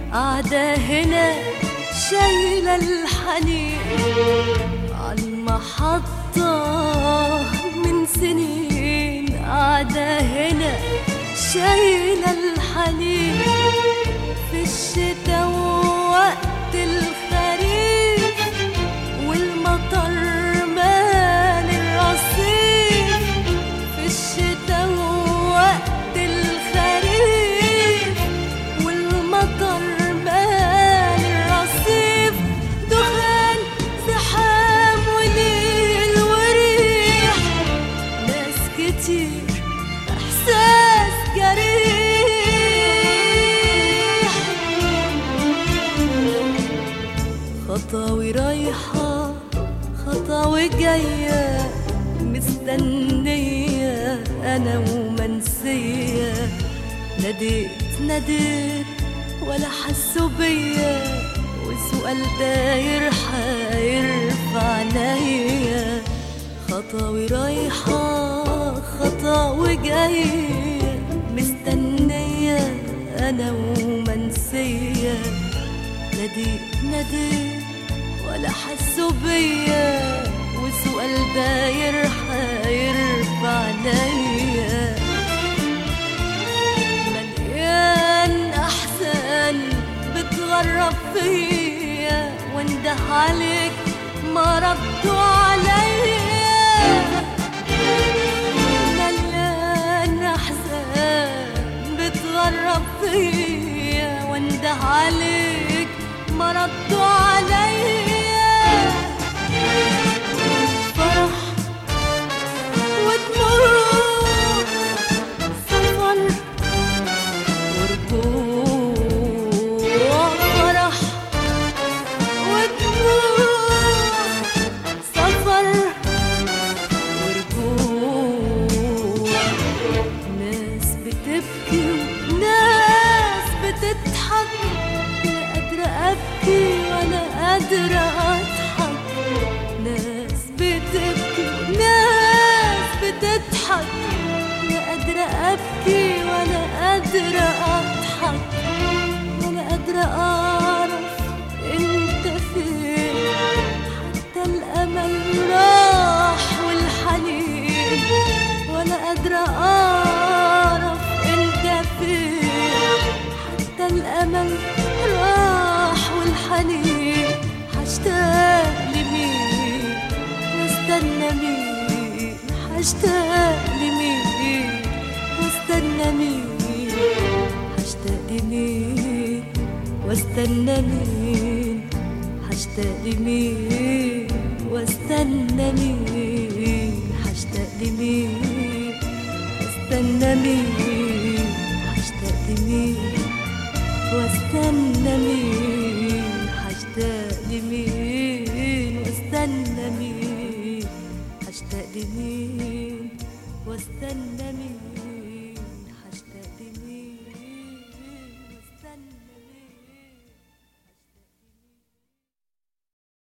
قاعدة هنا شايلة الحنين عالمحطة من سنين، قاعدة هنا شايلة الحنين في الشتا ووقت الخريف والمطر مال الرصيف، في الشتا ووقت الخريف والمطر مال الرصيف، دخان زحام وليل وريح، ناس كتير إحساس جريح، خطاوي رايحة خطاوي جاية مستنية أنا ومنسية، ناديت ولا حسوا بيا، والسؤال داير حاير في عينيا، خطاوي رايحة خطاوي جاية مستنية أنا ومنسية، ناديت ولا حسوا بيا، والسؤال داير حاير في عينيا، مليان أحزان بتغرب فيا، وانده عليك ما ردوا عليا، مليان أحزان بتغرب فيا، وانده عليك ما ردوا عليا، فرح ودموع سفر ورجوع، فرح ودموع سفر ورجوع، ناس بتبكي وناس بتضحك، لا قادرة أبكي ولا قادرة أضحك، ناس بتبكي وناس بتضحك، لا قادرة أبكي ولا قادرة أضحك، ولا قادرة أعرف أنت فين، حتى الأمل راح والحنين، ولا قادرة أعرف أنت فين، حتى الأمل راح والحنين، هشتاق لمين واستنى مين، هشتاق لمين واستنى مين، هشتاق لمين واستنى مين، هشتاق لمين واستنى مين، هشتاق لمين واستنى مين، هشتاق لمين واستنى مين، هشتاق لمين واستنى مين، هشتاق لمين واستنى مين.